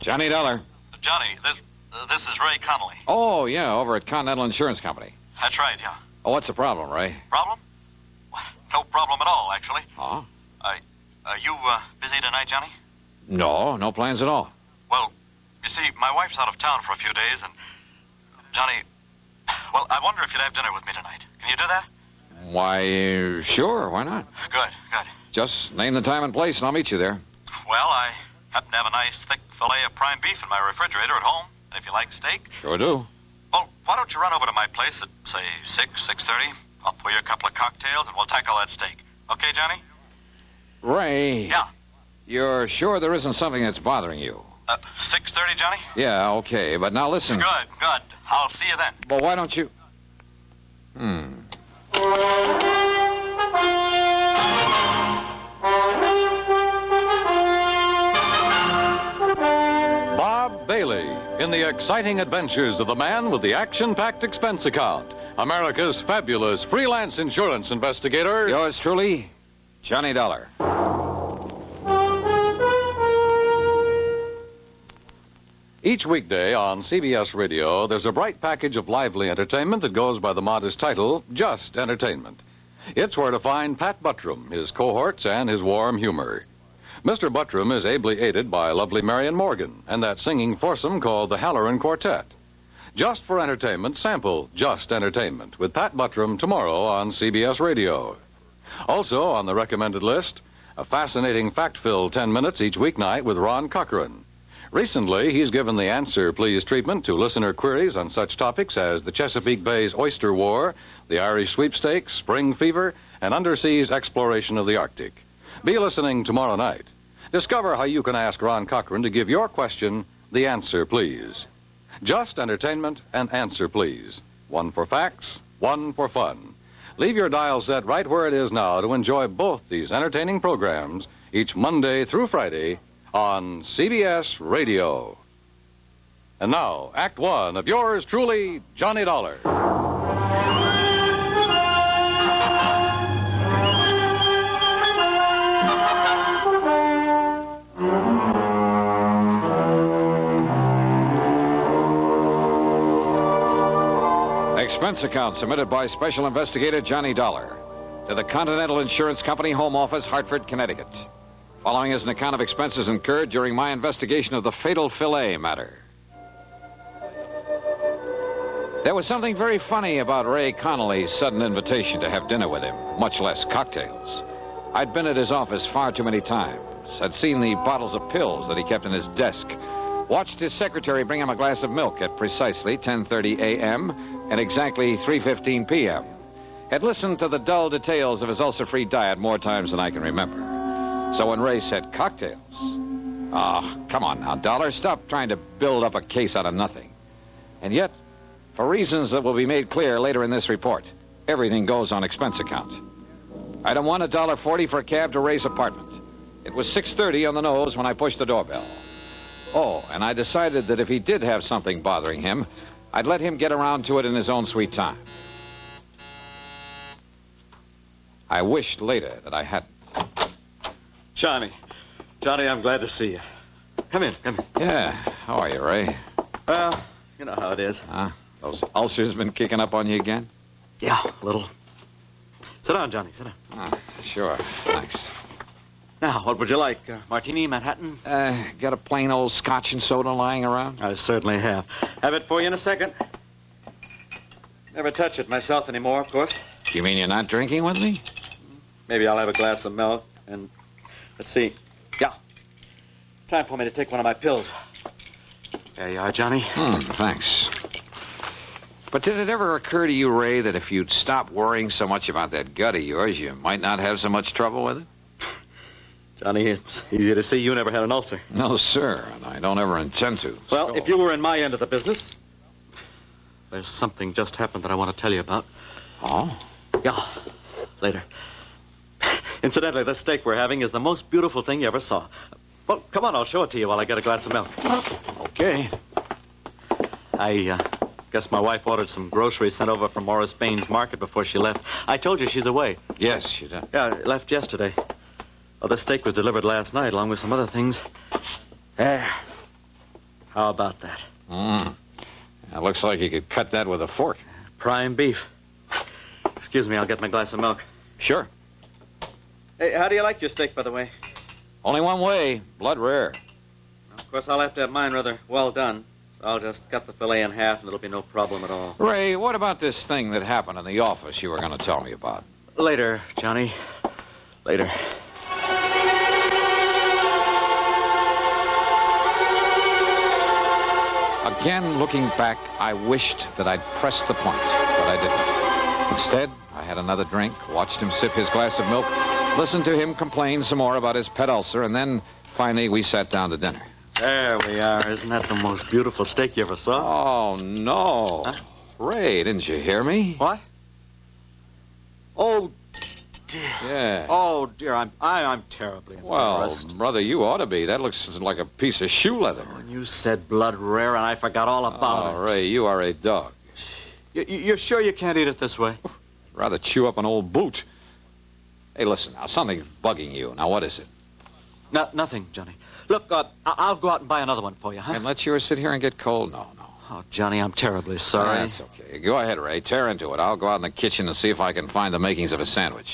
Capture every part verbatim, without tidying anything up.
Johnny Dollar. Johnny, this uh, this is Ray Connolly. Oh, yeah, over at Continental Insurance Company. That's right, yeah. Oh, what's the problem, Ray? Problem? Well, no problem at all, actually. Oh? I, are you uh, busy tonight, Johnny? No, no plans at all. Well, you see, my wife's out of town for a few days, and... Johnny, well, I wonder if you'd have dinner with me tonight. Can you do that? Why, uh, sure, why not? Good, good. Just name the time and place, and I'll meet you there. Well, I happen to have a nice, thick fillet of prime beef in my refrigerator at home. And if you like steak... Sure do. Well, why don't you run over to my place at, say, six, six thirty? I'll pour you a couple of cocktails, and we'll tackle that steak. Okay, Johnny? Ray. Yeah? You're sure there isn't something that's bothering you? Uh, six thirty, Johnny? Yeah, okay, but now listen. Good, good. I'll see you then. Well, why don't you... Hmm. Bob Bailey in the exciting adventures of the man with the action-packed expense account. America's fabulous freelance insurance investigator. Yours truly, Johnny Dollar. Each weekday on C B S Radio, there's a bright package of lively entertainment that goes by the modest title, Just Entertainment. It's where to find Pat Buttram, his cohorts, and his warm humor. Mister Buttram is ably aided by lovely Marion Morgan and that singing foursome called the Halloran Quartet. Just for entertainment, sample Just Entertainment with Pat Buttram tomorrow on C B S Radio. Also on the recommended list, a fascinating fact-filled ten minutes each weeknight with Ron Cochran. Recently, he's given the Answer Please treatment to listener queries on such topics as the Chesapeake Bay's Oyster War, the Irish Sweepstakes, Spring Fever, and underseas exploration of the Arctic. Be listening tomorrow night. Discover how you can ask Ron Cochran to give your question the answer, please. Just Entertainment and Answer Please. One for facts, one for fun. Leave your dial set right where it is now to enjoy both these entertaining programs each Monday through Friday on C B S Radio. And now, Act One of yours truly, Johnny Dollar. Expense account submitted by Special Investigator Johnny Dollar to the Continental Insurance Company, Home Office, Hartford, Connecticut. Following is an account of expenses incurred during my investigation of the fatal fillet matter. There was something very funny about Ray Connolly's sudden invitation to have dinner with him, much less cocktails. I'd been at his office far too many times, had seen the bottles of pills that he kept in his desk, watched his secretary bring him a glass of milk at precisely ten thirty a.m. and exactly three fifteen p.m., had listened to the dull details of his ulcer-free diet more times than I can remember. So when Ray said cocktails, oh, come on now, Dollar, stop trying to build up a case out of nothing. And yet, for reasons that will be made clear later in this report, everything goes on expense account. Item one, a dollar forty for a cab to Ray's apartment. It was six thirty on the nose when I pushed the doorbell. Oh, and I decided that if he did have something bothering him, I'd let him get around to it in his own sweet time. I wished later that I hadn't. Johnny. Johnny, I'm glad to see you. Come in, come in. Yeah, how are you, Ray? Well, you know how it is. Huh? Those ulcers been kicking up on you again? Yeah, a little. Sit down, Johnny, sit down. Ah, sure, thanks. Now, what would you like? Uh, martini, Manhattan? Uh, got a plain old scotch and soda lying around? I certainly have. Have it for you in a second. Never touch it myself anymore, of course. You mean you're not drinking with me? Maybe I'll have a glass of milk and... Let's see. Yeah. Time for me to take one of my pills. There you are, Johnny. Hmm, thanks. But did it ever occur to you, Ray, that if you'd stop worrying so much about that gut of yours, you might not have so much trouble with it? Johnny, it's easy to see you never had an ulcer. No, sir, and I don't ever intend to. Well, So- if you were in my end of the business, there's something just happened that I want to tell you about. Oh? Yeah, later. Incidentally, the steak we're having is the most beautiful thing you ever saw. Well, come on, I'll show it to you while I get a glass of milk. Okay. I uh, guess my wife ordered some groceries sent over from Morris Baines Market before she left. I told you she's away. Yes, you did. Yeah, left yesterday. Well, the steak was delivered last night along with some other things. There. How about that? Mm. It looks like you could cut that with a fork. Prime beef. Excuse me, I'll get my glass of milk. Sure. Hey, how do you like your steak, by the way? Only one way, blood rare. Well, of course, I'll have to have mine rather well done. So I'll just cut the fillet in half, and it'll be no problem at all. Ray, what about this thing that happened in the office you were going to tell me about? Later, Johnny. Later. Again, looking back, I wished that I'd pressed the point, but I didn't. Instead, I had another drink, watched him sip his glass of milk, listened to him complain some more about his pet ulcer, and then, finally, we sat down to dinner. There we are. Isn't that the most beautiful steak you ever saw? Oh, no. Huh? Ray, didn't you hear me? What? Oh, dear. Yeah. Oh, dear. I'm I, I'm terribly embarrassed. Well, brother, you ought to be. That looks like a piece of shoe leather. When you said blood rare, and I forgot all about Oh, it. Ray, you are a dog. You, you- you're sure you can't eat it this way? Rather chew up an old boot. Hey, listen, now, something's bugging you. Now, what is it? No, nothing, Johnny. Look, uh, I- I'll go out and buy another one for you, huh? And let yours sit here and get cold? No, no. Oh, Johnny, I'm terribly sorry. That's okay. Go ahead, Ray. Tear into it. I'll go out in the kitchen and see if I can find the makings of a sandwich.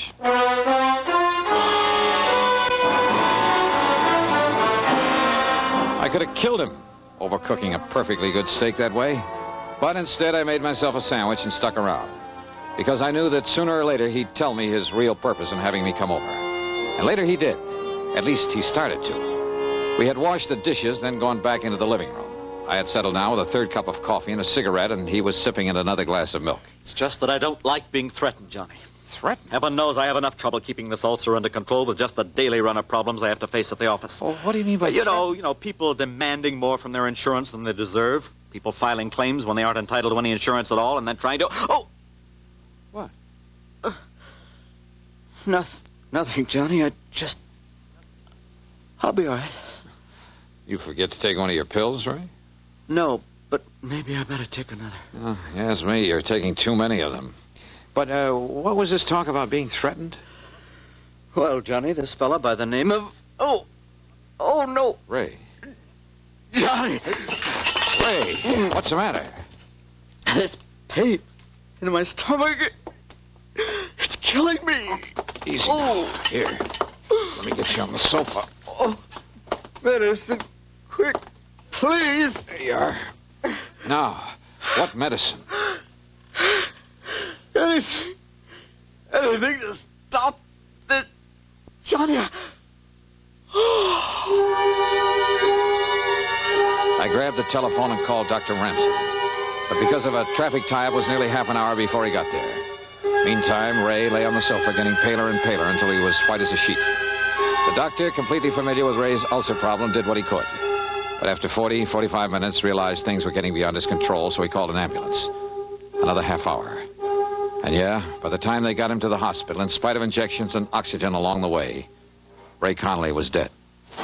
I could have killed him overcooking a perfectly good steak that way. But instead, I made myself a sandwich and stuck around. Because I knew that sooner or later he'd tell me his real purpose in having me come over. And later he did. At least he started to. We had washed the dishes, then gone back into the living room. I had settled down with a third cup of coffee and a cigarette, and he was sipping at another glass of milk. It's just that I don't like being threatened, Johnny. Threatened? Heaven knows I have enough trouble keeping this ulcer under control with just the daily run of problems I have to face at the office. Oh, what do you mean by You threat- know, you know, people demanding more from their insurance than they deserve. People filing claims when they aren't entitled to any insurance at all, and then trying to... Oh! What? Uh, nothing. Nothing, Johnny. I just... I'll be all right. You forget to take one of your pills, Ray? No, but maybe I better take another. Oh, yes, me. You're taking too many of them. But uh, what was this talk about being threatened? Well, Johnny, this fella by the name of... Oh! Oh, no! Ray. Johnny! Ray, what's the matter? This pain in my stomach... It's killing me! Easy Oh. now. Here. Let me get you on the sofa. Oh, medicine. Quick, please. There you are. Now, what medicine? Anything. Anything to stop this. Johnny. I grabbed the telephone and called Doctor Ramsey. But because of a traffic tie-up, it was nearly half an hour before he got there. Meantime, Ray lay on the sofa getting paler and paler until he was white as a sheet. The doctor, completely familiar with Ray's ulcer problem, did what he could. But after forty, forty-five minutes, realized things were getting beyond his control, so he called an ambulance. Another half hour. And yeah, by the time they got him to the hospital, in spite of injections and oxygen along the way, Ray Connolly was dead.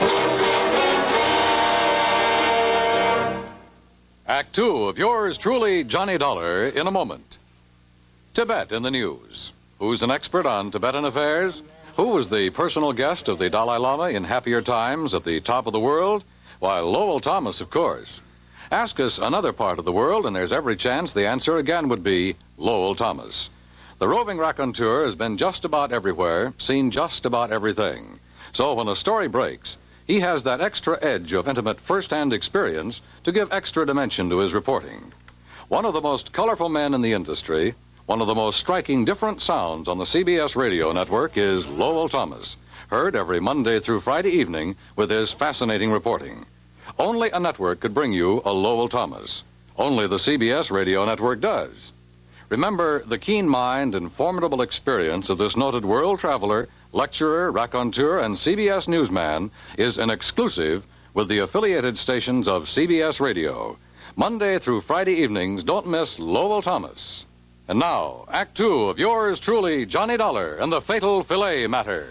Act two of yours truly, Johnny Dollar, in a moment. Tibet in the news. Who's an expert on Tibetan affairs? Who was the personal guest of the Dalai Lama in happier times at the top of the world? Why, Lowell Thomas, of course. Ask us another part of the world, and there's every chance the answer again would be Lowell Thomas. The roving raconteur has been just about everywhere, seen just about everything. So when a story breaks, he has that extra edge of intimate first-hand experience to give extra dimension to his reporting. One of the most colorful men in the industry, one of the most striking different sounds on the C B S radio network is Lowell Thomas, heard every Monday through Friday evening with his fascinating reporting. Only a network could bring you a Lowell Thomas. Only the C B S radio network does. Remember, the keen mind and formidable experience of this noted world traveler, lecturer, raconteur, and C B S newsman is an exclusive with the affiliated stations of C B S Radio. Monday through Friday evenings, don't miss Lowell Thomas. And now, Act Two of yours truly, Johnny Dollar and the Fatal Fillet Matter.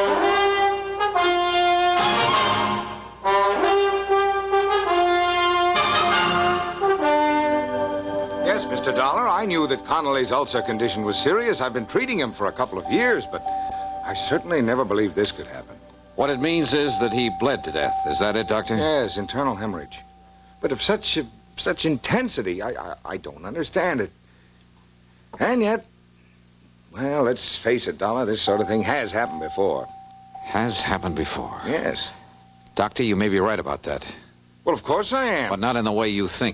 Yes, Mister Dollar, I knew that Connolly's ulcer condition was serious. I've been treating him for a couple of years, but I certainly never believed this could happen. What it means is that he bled to death. Is that it, Doctor? Yes, internal hemorrhage. but of such uh, such intensity. I, I I don't understand it. And yet, well, let's face it, Dollar, this sort of thing has happened before. Has happened before. Yes. Doctor, you may be right about that. Well, of course I am. But not in the way you think.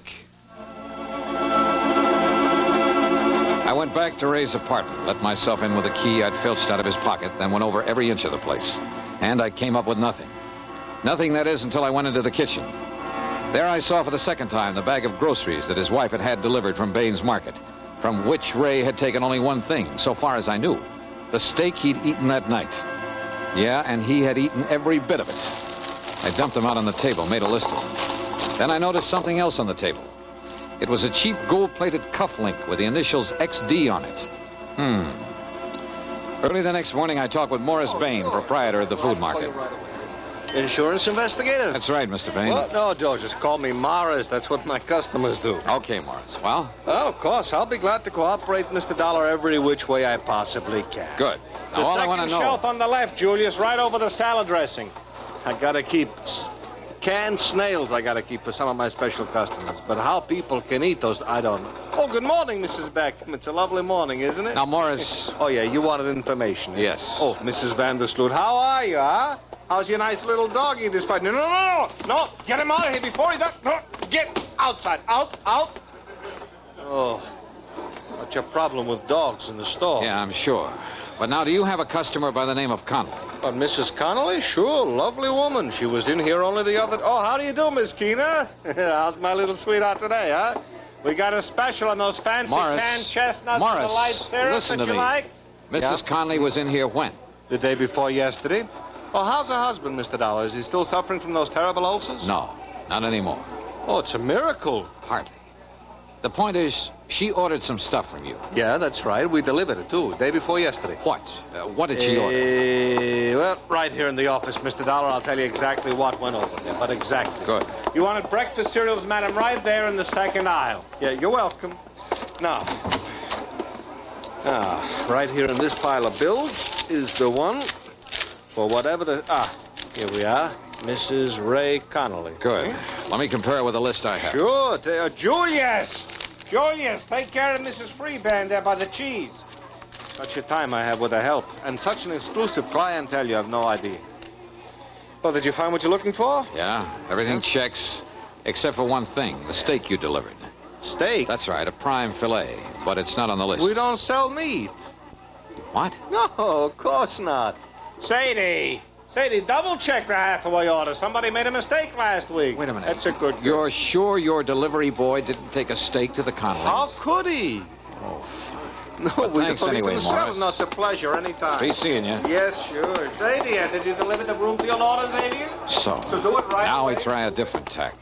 I went back to Ray's apartment, let myself in with a key I'd filched out of his pocket, then went over every inch of the place. And I came up with nothing. Nothing, that is, until I went into the kitchen. There I saw for the second time the bag of groceries that his wife had had delivered from Baines Market, from which Ray had taken only one thing, so far as I knew. The steak he'd eaten that night. Yeah, and he had eaten every bit of it. I dumped them out on the table, made a list of them. Then I noticed something else on the table. It was a cheap gold-plated cufflink with the initials X D on it. Hmm. Early the next morning, I talked with Morris Bain, proprietor of the food market. Insurance investigator? That's right, Mister Bain. Well, no, Joe, just call me Morris. That's what my customers do. Okay, Morris. Well? Well, of course. I'll be glad to cooperate, Mister Dollar, every which way I possibly can. Good. Now, the all I second want to know... shelf on the left, Julius, right over the salad dressing. I gotta keep canned snails. I gotta keep for some of my special customers. But how people can eat those, I don't know. Oh, good morning, Missus Beckham. It's a lovely morning, isn't it? Now, Morris... Oh, yeah, you wanted information. Eh? Yes. Oh, Missus Vandersloot, how are you, huh? How's your nice little doggy this fight? No, no, no, no, no. Get him out of here before he does. No, get outside. Out, out. Oh, what's your problem with dogs in the store? Yeah, I'm sure. But now, do you have a customer by the name of Connolly? But Missus Connolly? Sure, lovely woman. She was in here only the other... Oh, how do you do, Miss Keena? How's my little sweetheart today, huh? We got a special on those fancy Morris. canned chestnuts Morris, and the light syrup listen that to you me. like. Missus Yeah? Connolly was in here when? The day before yesterday. Oh, how's her husband, Mister Dollar? Is he still suffering from those terrible ulcers? No, not anymore. Oh, it's a miracle. Hardly. The point is, she ordered some stuff from you. Yeah, that's right. We delivered it, too, day before yesterday. What? Uh, what did she order? Uh, well, right here in the office, Mister Dollar. I'll tell you exactly what went over there, but exactly. Good. You wanted breakfast cereals, madam, right there in the second aisle. Yeah, you're welcome. Now, ah, right here in this pile of bills is the one for whatever the... Ah, here we are. Missus Ray Connolly. Good. Let me compare it with the list I have. Sure. T- uh, Julius! Julius, take care of Missus Freeband there by the cheese. Such a time I have with her help. And such an exclusive clientele, you have no idea. Well, did you find what you're looking for? Yeah, everything checks, except for one thing, the steak you delivered. Steak? That's right, a prime filet, but it's not on the list. We don't sell meat. What? No, of course not. Sadie! Sadie, double-check the Hathaway order. Somebody made a mistake last week. Wait a minute. That's a good... You're sure your delivery boy didn't take a steak to the Connollys? How could he? Oh, fine. No, Well, we thanks don't anyway, even sell Morris. them. No, it's a pleasure anytime. Be seeing you. Yes, sure. Sadie, uh, did you deliver the Broomfield order, Sadie? So, So do it right now away. we try a different tack.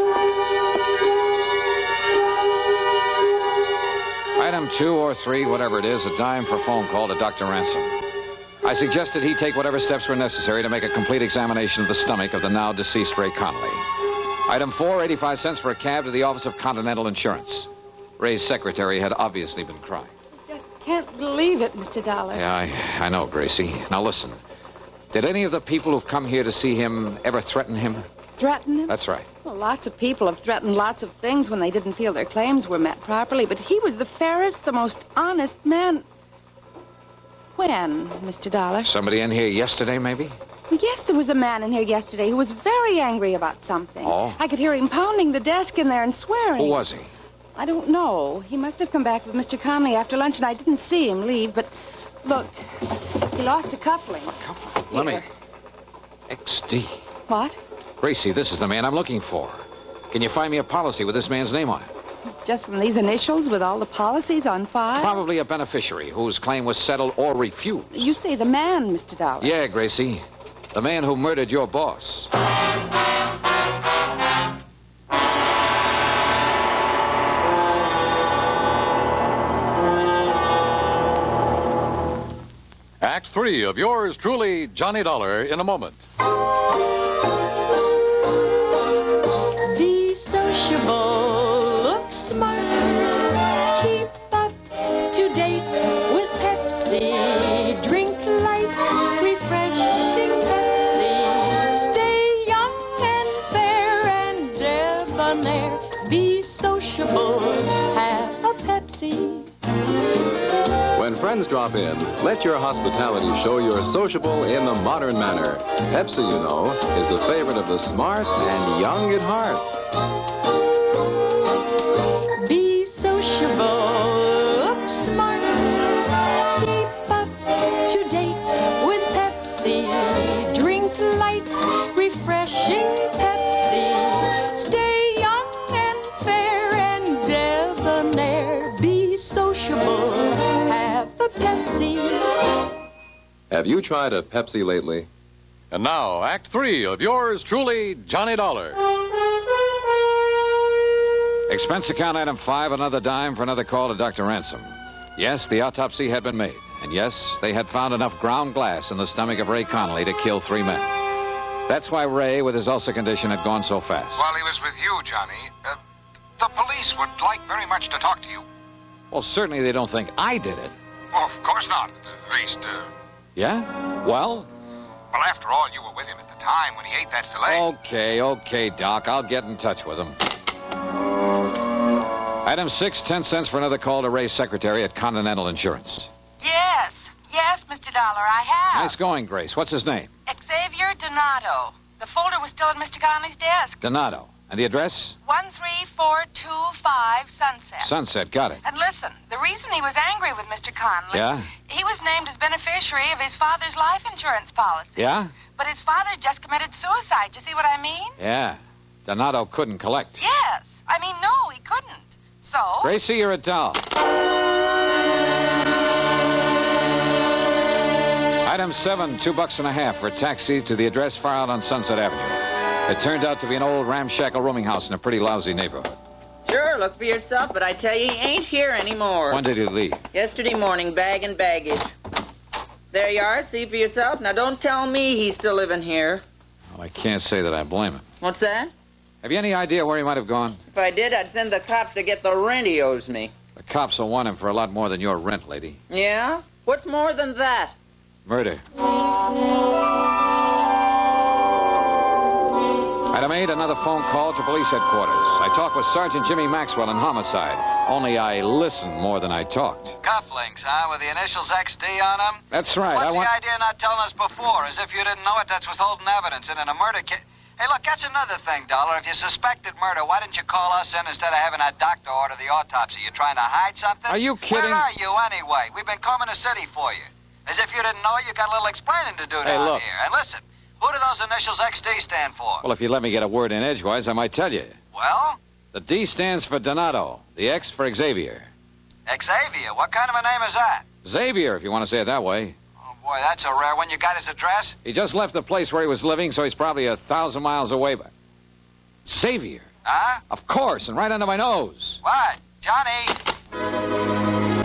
Item two or three, whatever it is, a dime for phone call to Doctor Ransom. I suggested he take whatever steps were necessary to make a complete examination of the stomach of the now deceased Ray Connolly. Item four, eighty-five cents for a cab to the office of Continental Insurance. Ray's secretary had obviously been crying. Just can't believe it, Mister Dollar. Yeah, I, I know, Gracie. Now listen. Did any of the people who've come here to see him ever threaten him? Threaten him? That's right. Well, lots of people have threatened lots of things when they didn't feel their claims were met properly, but he was the fairest, the most honest man. When, Mister Dollar? Somebody in here yesterday, maybe? Yes, there was a man in here yesterday who was very angry about something. Oh? I could hear him pounding the desk in there and swearing. Who was he? I don't know. He must have come back with Mister Connolly after lunch, and I didn't see him leave, but look, he lost a cufflink. Come on, let me... Here. X D. What? Gracie, this is the man I'm looking for. Can you find me a policy with this man's name on it? Just from these initials with all the policies on file? Probably a beneficiary whose claim was settled or refused. You say the man, Mister Dollar. Yeah, Gracie. The man who murdered your boss. Act three of yours truly, Johnny Dollar, in a moment. Be sociable, look smart, keep up to date with Pepsi. Drink light, refreshing Pepsi. Stay young and fair and debonair. friends drop in, let your hospitality show you're sociable in the modern manner. Pepsi, you know, is the favorite of the smart and young at heart. Be sociable, look smart, keep up to date with Pepsi. Drink light, refreshing Pepsi. Stay young and fair and debonair. Be sociable, have a Pepsi. Have you tried a Pepsi lately? And now, Act Three of yours truly, Johnny Dollar. Expense account item five, another dime for another call to Doctor Ransom. Yes, the autopsy had been made. And yes, they had found enough ground glass in the stomach of Ray Connolly to kill three men. That's why Ray, with his ulcer condition, had gone so fast. While he was with you, Johnny, uh, the police would like very much to talk to you. Well, certainly they don't think I did it. Oh, of course not. At least, uh... Yeah? Well? Well, after all, you were with him at the time when he ate that filet. Okay, okay, Doc. I'll get in touch with him. Item six, ten cents for another call to Ray's secretary at Continental Insurance. Yes, yes, Mister Dollar, I have. Nice going, Grace. What's his name? Xavier Donato. The folder was still at Mister Connolly's desk. Donato. And the address? one three four two five Sunset. Sunset, got it. And listen, the reason he was angry with Mister Connolly... Yeah? He was named as beneficiary of his father's life insurance policy. Yeah? But his father just committed suicide. You see what I mean? Yeah. Donato couldn't collect. Yes. I mean, no, he couldn't. So... Gracie, you're a doll. Item seven, two bucks and a half for a taxi to the address far out on Sunset Avenue. It turned out to be an old ramshackle rooming house in a pretty lousy neighborhood. Sure, look for yourself, but I tell you, he ain't here anymore. When did he leave? Yesterday morning, bag and baggage. There you are, see for yourself. Now, don't tell me he's still living here. Well, I can't say that I blame him. What's that? Have you any idea where he might have gone? If I did, I'd send the cops to get the rent he owes me. The cops will want him for a lot more than your rent, lady. Yeah? What's more than that? Murder. Item eight, another phone call to police headquarters. I talked with Sergeant Jimmy Maxwell in homicide. Only I listened more than I talked. Cufflinks, huh? With the initials X D on them? That's right. What's I want... the idea of not telling us before? As if you didn't know it, that's withholding evidence. And in a murder case... Hey, look, that's another thing, Dollar. If you suspected murder, why didn't you call us in instead of having that doctor order the autopsy? You trying to hide something? Are you kidding? Where are you, anyway? We've been combing the city for you. As if you didn't know, you got a little explaining to do Hey, down look. here. And listen, who do those initials X D stand for? Well, if you let me get a word in edgewise, I might tell you. Well? The D stands for Donato. The X for Xavier. Xavier? What kind of a name is that? Xavier, if you want to say it that way. Oh, boy, that's a rare one. You got his address? He just left the place where he was living, so he's probably a thousand miles away. But Xavier. Huh? Of course, and right under my nose. What? Johnny?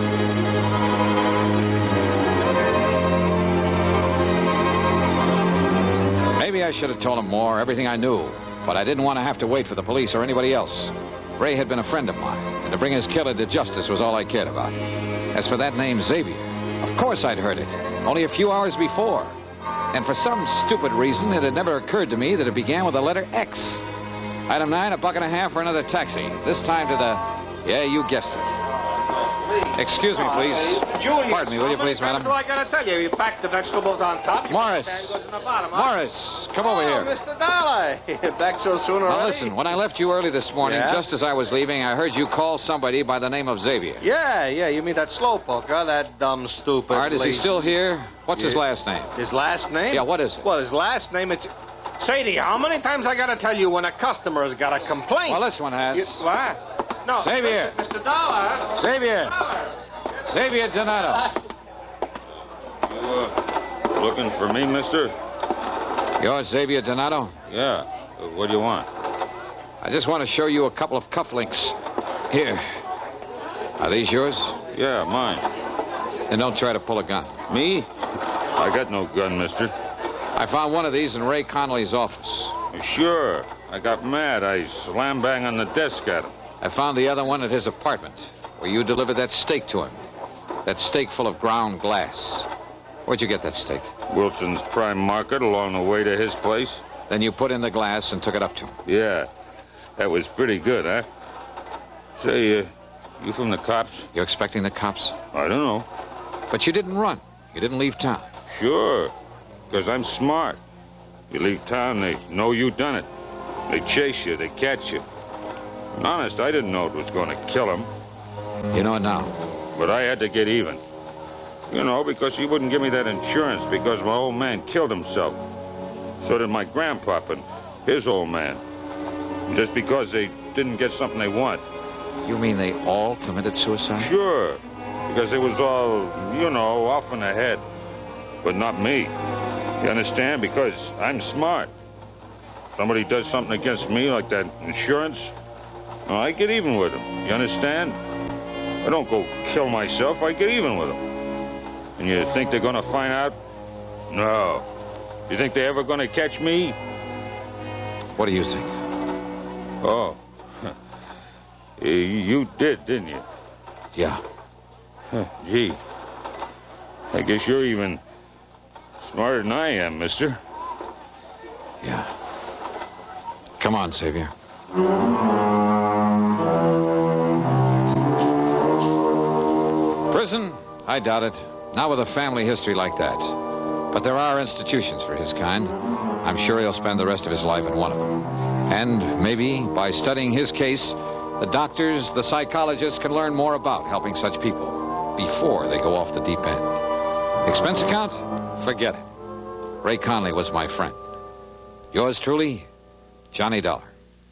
Maybe I should have told him more, everything I knew. But I didn't want to have to wait for the police or anybody else. Ray had been a friend of mine, and to bring his killer to justice was all I cared about. As for that name, Xavier, of course I'd heard it, only a few hours before. And for some stupid reason, it had never occurred to me that it began with the letter X. Item nine, a buck and a half for another taxi. This time to the... Yeah, you guessed it. Excuse me, please. Julius, Pardon me, will you please, madam? What do I got to tell you? You pack the vegetables on top. Morris. And goes in the bottom, huh? Morris, come over oh, here. Mister Dollar. Back so soon Now already? listen, when I left you early this morning, Yeah? just as I was leaving, I heard you call somebody by the name of Xavier. Yeah, yeah. You mean that slowpoke, huh? That dumb, stupid... All right, is he lazy- still here? What's his Yeah. last name? His last name? Yeah, what is it? Well, his last name, it's... Sadie, how many times I got to tell you when a customer's got a complaint? Well, this one has. You, what? No. Xavier. Mister Dollar. Xavier. Xavier Donato. You, uh, looking for me, mister? You're Xavier Donato? Yeah. Uh, what do you want? I just want to show you a couple of cufflinks. Here. Are these yours? Yeah, mine. Then don't try to pull a gun. Me? I got no gun, mister. I found one of these in Ray Connolly's office. Sure. I got mad. I slam bang on the desk at him. I found the other one at his apartment, where you delivered that steak to him. That steak full of ground glass. Where'd you get that steak? Wilson's Prime Market along the way to his place. Then you put in the glass and took it up to him. Yeah. That was pretty good, huh? Say, uh, you from the cops? You expecting the cops? I don't know. But you didn't run. You didn't leave town. Sure, because I'm smart. You leave town, they know you done it. They chase you, they catch you. And honest, I didn't know it was going to kill him. You know it now. But I had to get even. You know, because he wouldn't give me that insurance because my old man killed himself. So did my grandpop and his old man. Just because they didn't get something they want. You mean they all committed suicide? Sure. Because it was all, you know, off in the head. But not me. You understand? Because I'm smart. Somebody does something against me, like that insurance, well, I get even with them. You understand? I don't go kill myself. I get even with them. And you think they're going to find out? No. You think they're ever going to catch me? What do you think? Oh. You did, didn't you? Yeah. Huh, gee. I guess you're even smarter than I am, mister. Yeah. Come on, Xavier. Prison? I doubt it. Not with a family history like that. But there are institutions for his kind. I'm sure he'll spend the rest of his life in one of them. And maybe, by studying his case, the doctors, the psychologists can learn more about helping such people before they go off the deep end. Expense account? Forget it. Ray Conley was my friend. Yours truly, Johnny Dollar.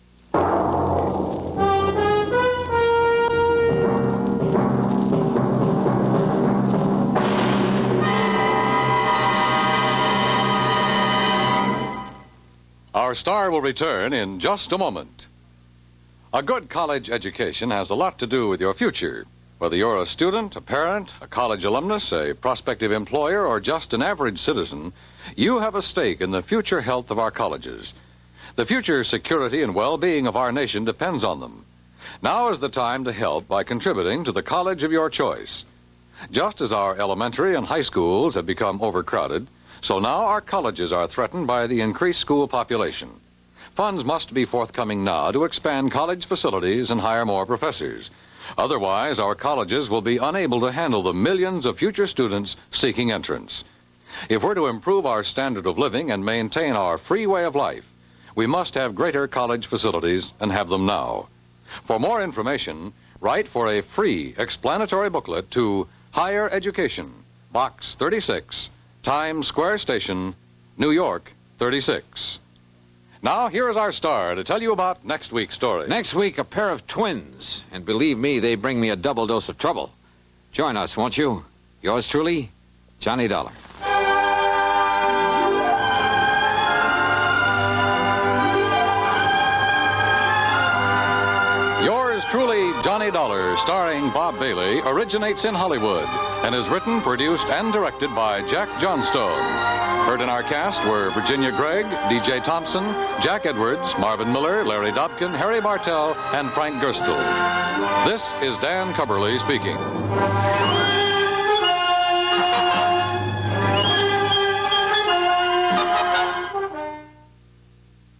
Our star will return in just a moment. A good college education has a lot to do with your future. Whether you're a student, a parent, a college alumnus, a prospective employer, or just an average citizen, you have a stake in the future health of our colleges. The future security and well-being of our nation depends on them. Now is the time to help by contributing to the college of your choice. Just as our elementary and high schools have become overcrowded, so now our colleges are threatened by the increased school population. Funds must be forthcoming now to expand college facilities and hire more professors. Otherwise, our colleges will be unable to handle the millions of future students seeking entrance. If we're to improve our standard of living and maintain our free way of life, we must have greater college facilities and have them now. For more information, write for a free explanatory booklet to Higher Education, Box thirty-six, Times Square Station, New York, thirty-six. Now, here is our star to tell you about next week's story. Next week, a pair of twins. And believe me, they bring me a double dose of trouble. Join us, won't you? Yours truly, Johnny Dollar. Yours truly, Johnny Dollar, starring Bob Bailey, originates in Hollywood and is written, produced, and directed by Jack Johnstone. Heard in our cast were Virginia Gregg, D J Thompson, Jack Edwards, Marvin Miller, Larry Dobkin, Harry Bartell, and Frank Gerstle. This is Dan Cubberly speaking.